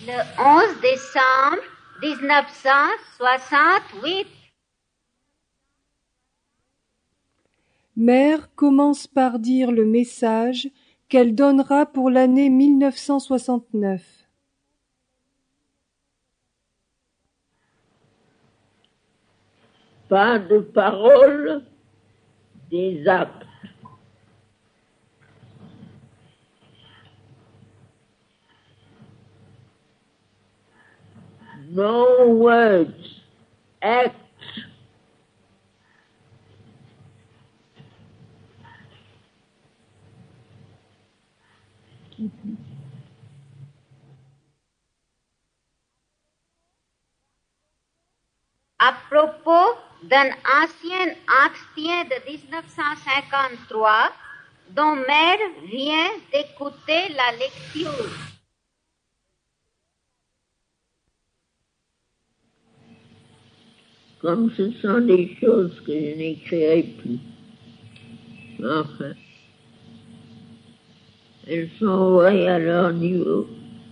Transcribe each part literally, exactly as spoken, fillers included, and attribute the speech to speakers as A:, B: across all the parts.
A: Le onze décembre dix-neuf cent soixante-huit.
B: Mère commence par dire le message qu'elle donnera pour l'année mille neuf cent soixante-neuf.
C: Pas de parole, des actes. No words, acts.
A: À propos d'un ancien entretien de dix-neuf cent cinquante-trois dont Mère vient d'écouter la lecture.
C: Comme ce sont des choses que je n'écrirai plus. Enfin, elles sont envoyées à leur niveau.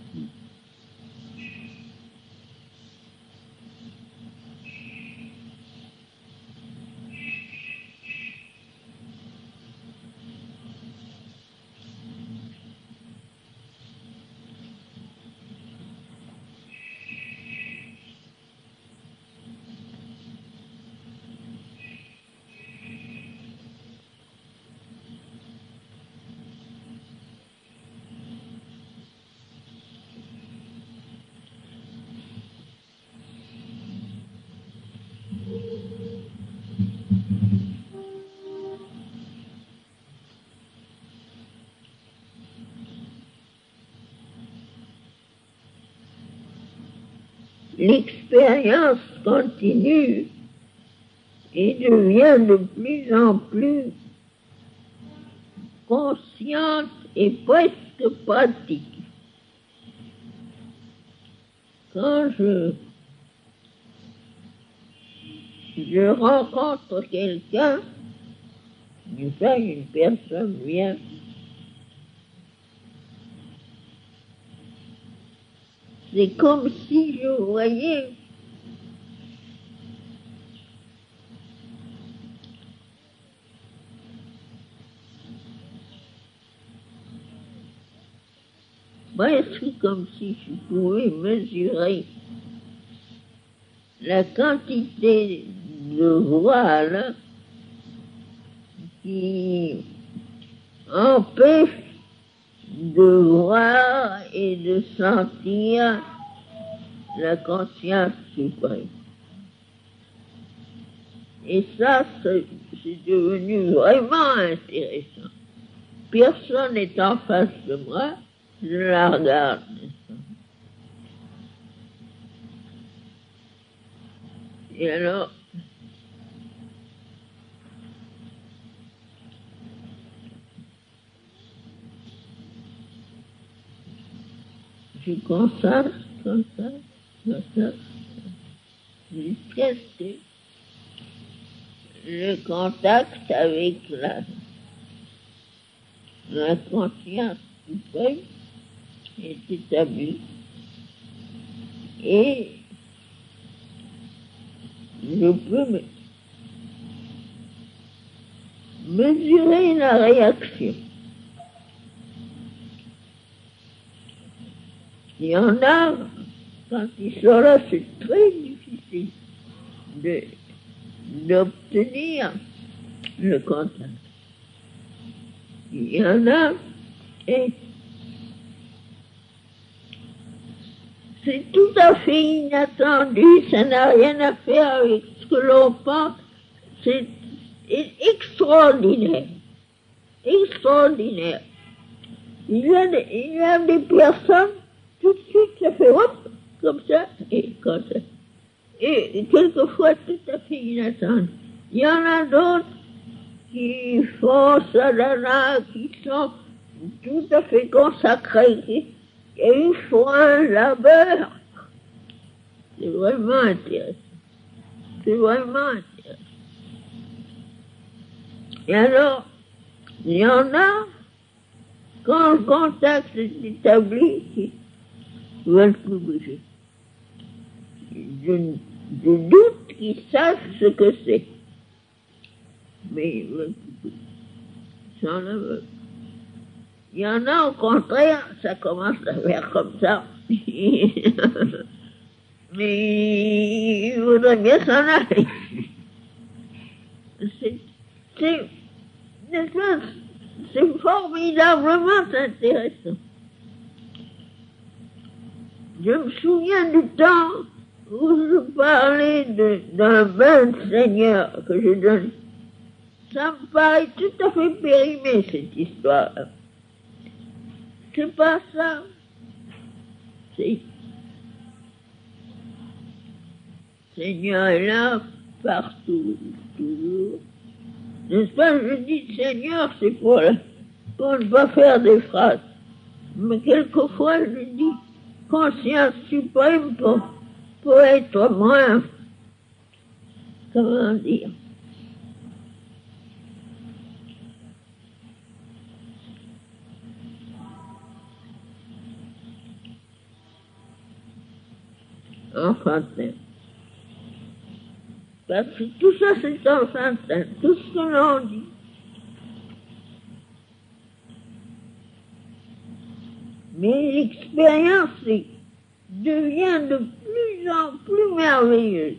C: L'expérience continue et devient de plus en plus consciente et presque pratique. Quand je, je rencontre quelqu'un, enfin une personne vient, c'est comme si je voyais presque comme si je pouvais mesurer la quantité de voile qui empêche de voir et de sentir la conscience suprême. Et ça, c'est, c'est devenu vraiment intéressant. Personne n'est en face de moi, je la regarde. Et alors, je constate comme ça, comme ça, jusqu'à ce que le contact avec la, la conscience suprême est établi. Et je peux me mesurer la réaction. Il y en a, quand ils sont là, c'est très difficile de, d'obtenir le contact. Il y en a, et c'est tout à fait inattendu, ça n'a rien à faire avec ce que l'on pense, c'est extraordinaire, extraordinaire. Il y a des, il y a des personnes, tout de suite, ça fait hop, comme ça, et comme ça. Et quelquefois, tout à fait inattendu. Il y en a d'autres qui font sadhana, qui sont tout à fait consacrés, et ils font un labeur. C'est vraiment intéressant. C'est vraiment intéressant. Et alors, il y en a, quand le contact est établi, qui, ils veulent plus bouger. Je, je doute qu'ils sachent ce que c'est. Mais ils veulent plus bouger. Sans le veulent. Il y en a au contraire, ça commence à faire comme ça. Mais il voudrait bien s'en aller. C'est, c'est, c'est formidablement intéressant. Je me souviens du temps où je parlais de, d'un bain de Seigneur que je donne. Ça me paraît tout à fait périmé, cette histoire. C'est pas ça. C'est... Seigneur est là, partout, toujours. N'est-ce pas, je dis Seigneur, c'est pour, pour ne pas faire des phrases. Mais quelquefois, je dis conscience suprême pour, pour être moins, comment dire, enfantin. Parce que tout ça, c'est enfantin, tout ce que l'on dit. Mais l'expérience devient de plus en plus merveilleuse.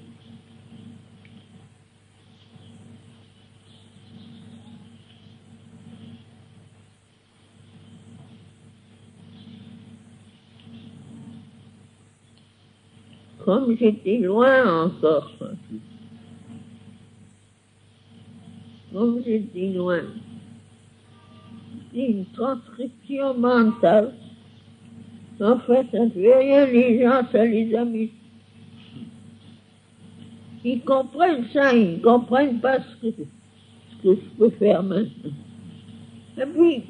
C: Comme j'étais loin encore, comme j'étais loin, c'est une transcription mentale. En fait, ça ne fait rien, les gens, ça les amuse. Ils comprennent ça, ils ne comprennent pas ce que, ce que je peux faire maintenant. Et puis,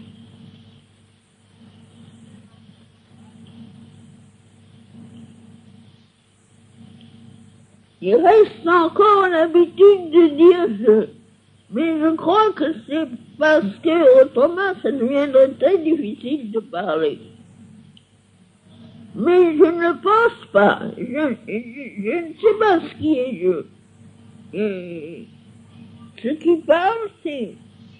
C: il reste encore l'habitude de dire je. Mais je crois que c'est parce que autrement ça deviendrait très difficile de parler. Mais je ne pense pas. Je, je, je ne sais pas ce qui est je. Et ce qui parle, c'est,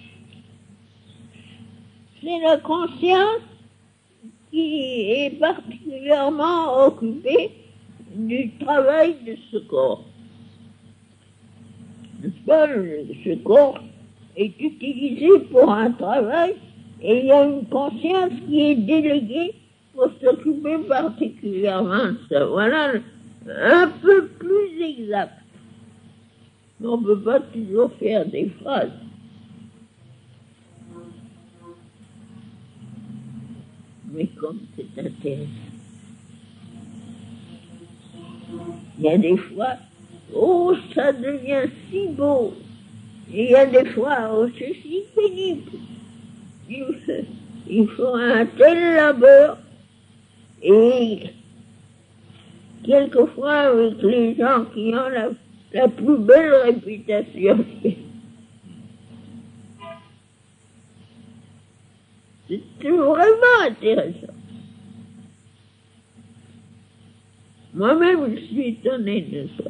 C: c'est la conscience qui est particulièrement occupée du travail de ce corps. N'est-ce pas, ce corps est utilisé pour un travail et il y a une conscience qui est déléguée pour s'occuper particulièrement de ça. Voilà un peu plus exact. On ne peut pas toujours faire des phrases. Mais comme c'est intéressant. Il y a des fois, oh, ça devient si beau. Et il y a des fois, oh, c'est si pénible. Il, il faut un tel labeur. Et quelquefois, avec les gens qui ont la, la plus belle réputation, c'est vraiment intéressant. Moi-même, je suis étonné de ça.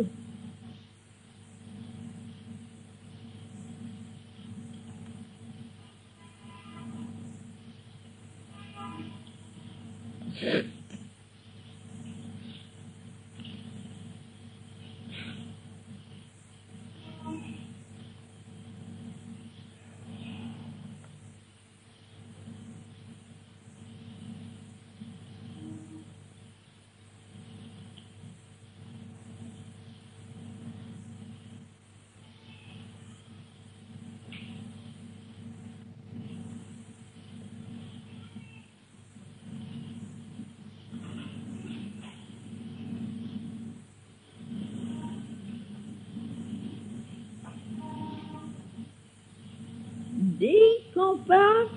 C: Dès qu'on parle,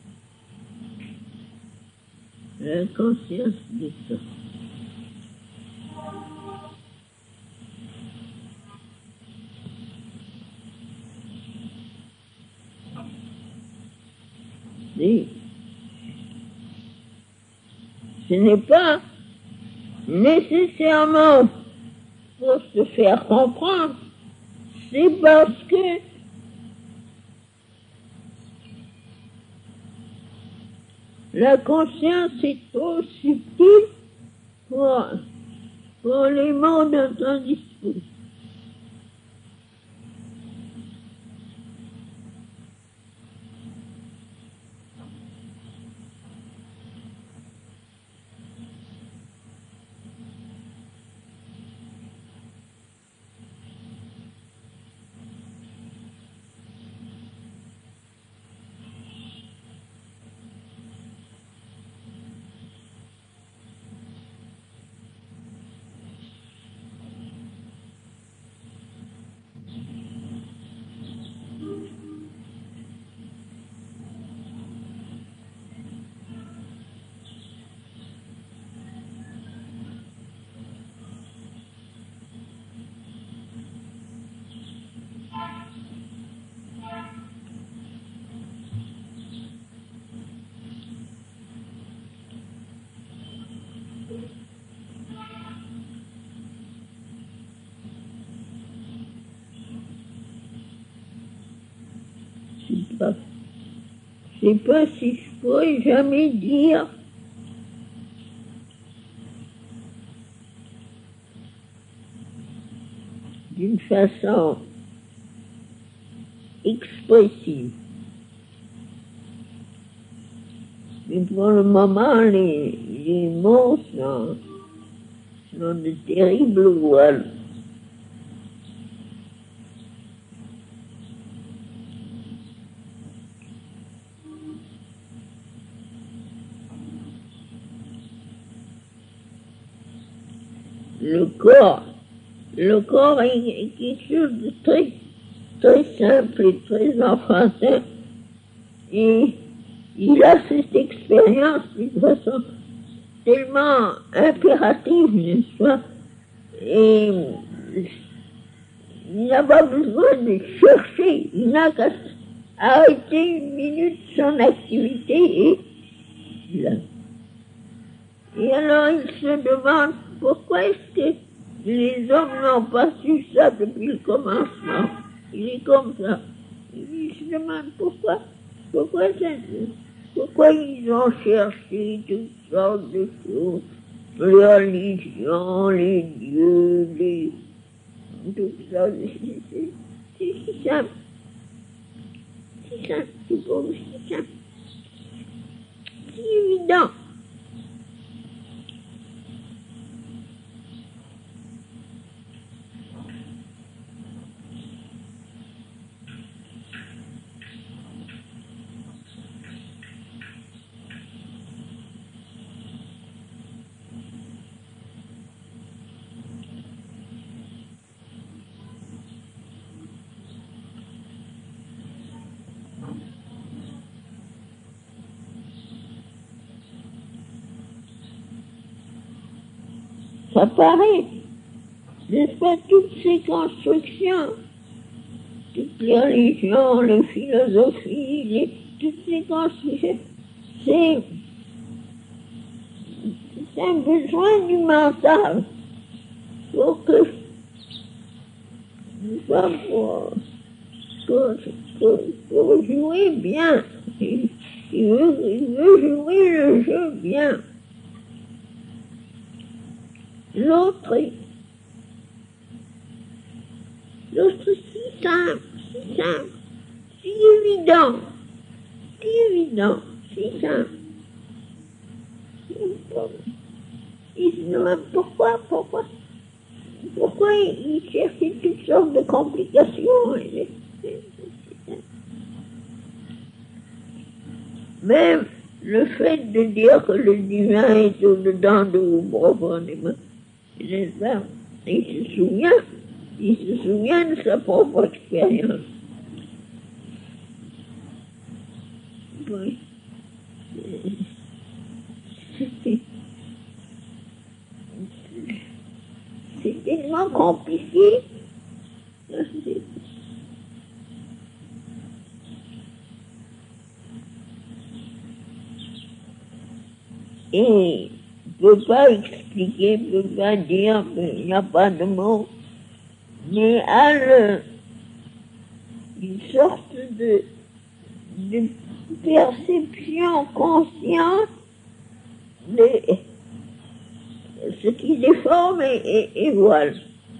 C: la conscience descend. Et ce n'est pas nécessairement pour se faire comprendre, c'est parce que la conscience est trop subtile pour, pour les mots dont on dispose. Je ne sais pas si je pourrais jamais dire d'une façon expressive. Mais pour le moment, les, les mots sont, sont de terribles voiles. Le corps, le corps est quelque chose de très, très simple et très enfantin. Et il a cette expérience d'une façon tellement impérative, n'est-ce pas? Et il n'a pas besoin de chercher, il n'a qu'à arrêter une minute son activité et il a. Et alors il se demande pourquoi est-ce que les hommes n'ont pas su ça depuis le commencement. Il est comme ça. Il se demande pourquoi, pourquoi, ça, pourquoi ils ont cherché toutes sortes de choses, les religions, les dieux, les, tout ça. C'est si simple. Si simple, c'est pour vous, si simple. C'est évident. Ça paraît, n'est-ce pas, toutes ces constructions, toutes les religions, les philosophies, les, toutes ces constructions, c'est, c'est un besoin du mental pour que, pas pour, pour, pour, pour jouer bien. Il, il, veut, il veut jouer le jeu bien. L'autre, l'autre, si simple, si simple, si évident, si évident, si simple. Il se demande pourquoi, pourquoi, pourquoi il cherche toutes sortes de complications. Même le fait de dire que le divin est au-dedans de vous profondément, n'est-ce pas? Il se souvient, il se souvient de sa propre expérience. Oui. C'est tellement compliqué. Et peux pas expliquer, je peux pas dire, il n'y a pas de mots, mais a le, une sorte de, de perception consciente de ce qui déforme et, et, et voile.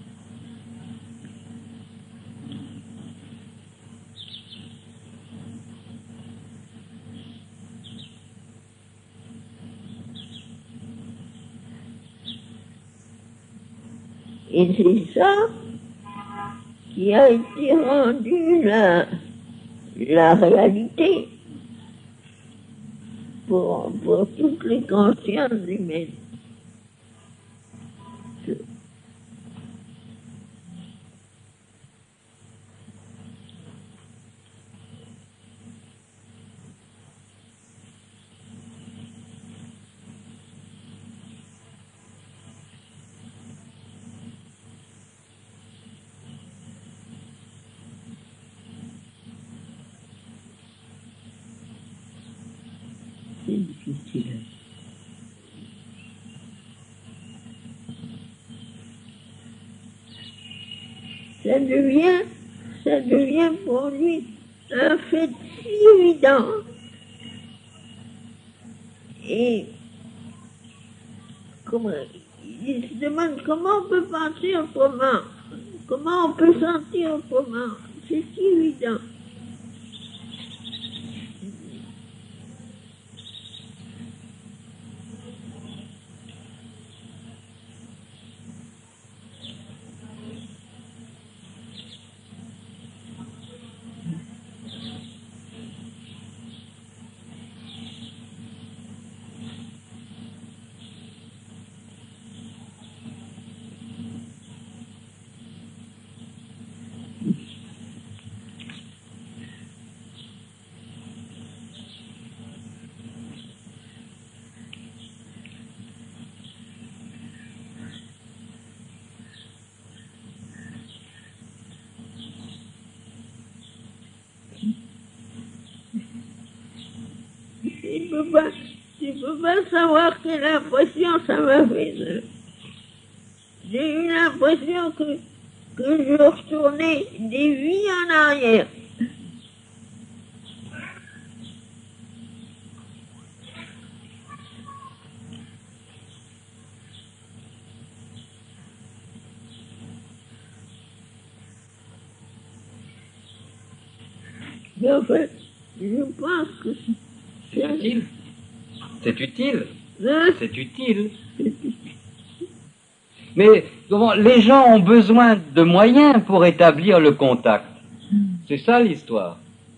C: Et c'est ça qui a été rendu la, la réalité pour, pour toutes les consciences humaines. C'est difficile. Ça devient, ça devient pour lui un fait si évident. Et comment, il se demande comment on peut penser autrement, comment on peut sentir autrement. C'est si évident. Il ne peut pas, il peut pas savoir quelle impression ça m'a fait. J'ai eu l'impression que, que je retournais des vies en arrière. Mais en fait, je pense que
D: c'est utile. C'est utile.
C: Hein?
D: C'est utile. Mais comment, les gens ont besoin de moyens pour établir le contact. C'est ça l'histoire.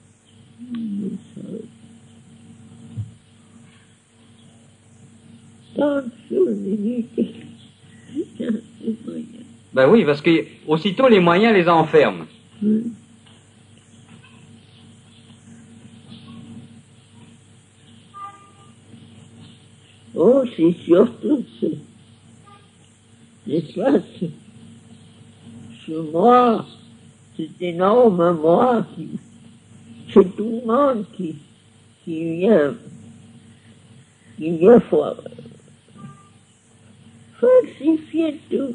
D: Ben oui, parce que aussitôt les moyens les enferment.
C: Oh, c'est surtout ce, l'espace, ce moi, cet énorme moi, qui, c'est tout le monde qui, qui vient, qui vient fa- falsifier tout.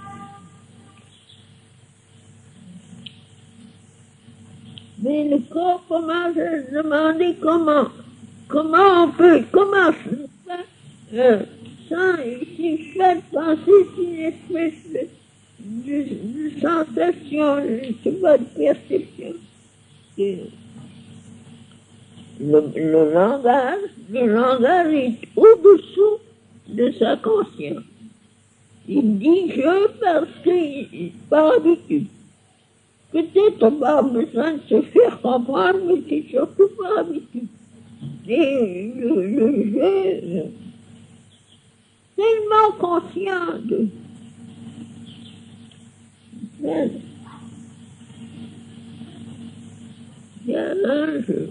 C: Mais le corps commence à se demander comment, comment on peut, comment ça, euh, sans, si je fais penser, c'est une espèce de, de, de sensation, je ne sais pas, de perception. Que le, le langage, le langage est au-dessous de sa conscience. Il dit je parce que, par habitude. Peut-être on n'a pas besoin de se faire comprendre, mais c'est surtout par habitude. Et le, le jeu, tellement conscient de... Il y a un jeu.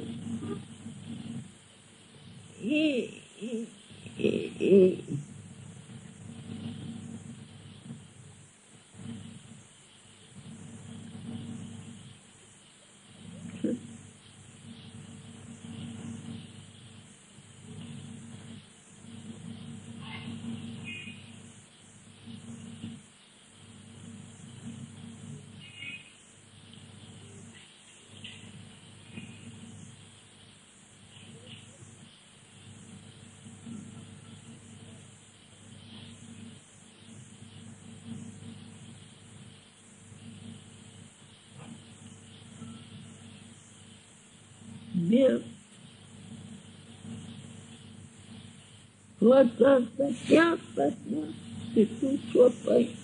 C: Et... et, et, et bien. Faut attendre patience, patience, que tout soit prêt.